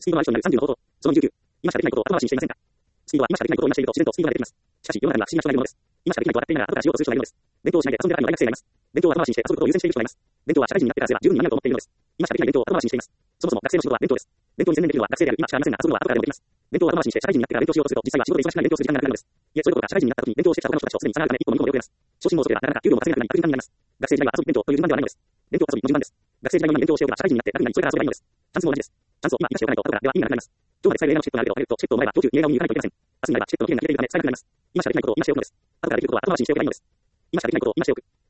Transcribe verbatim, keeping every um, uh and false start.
スピードは一緒になるさんじゅうの方法。そのにじゅうきゅう。今しかできないことを後回しにしていませんか？スピードは今しかできないことを今していると自然とスピードが出てきます。しかし、世の中には不思議な人がいるものです。今しかできないことは当たっていながら後からしようとする人がいるのです。勉強をしないで遊んでばかりの大学生がいます。勉強を後回しにして遊ぶことを優先している人がいます。勉強は社会人になってからすれば十分に間に合うと思っているのです。今しかできない勉強を後回しにしています。そもそも学生の仕事は勉強です。勉強に専念できるのは学生である今しかありませんが、遊ぶのは後からでもできます。勉強を後回しにして社会人になってから勉強しようとすると、実際は仕事で忙しくなり勉強する時間がなくなるのです。いえ、そういうことが社会人になった時に勉強をしてきた他の人たちをすでに差があるため一歩も二歩も遅れます。昇進も遅ればなかなか給料も稼げなくなり悪循環になります。学生時代は遊び勉強という順番ではないのです。勉強と遊びの順番です。学生時代のように勉強をしておけば社会人になって楽になりそれから遊べばいいのです。チャンスも同じです。チャンスを今生かしておかないと後からでは意味がなくなります。今日まで使える映画のチケットがあるけど、チケットをもらえば上級に映画を見に行かないといけません。明日になればチケットの期限が切れているため使えなくなります。今しかできないことを今しておくのです。後からできることは後回しにしておけばいいのです。今しかできないことを今しておく。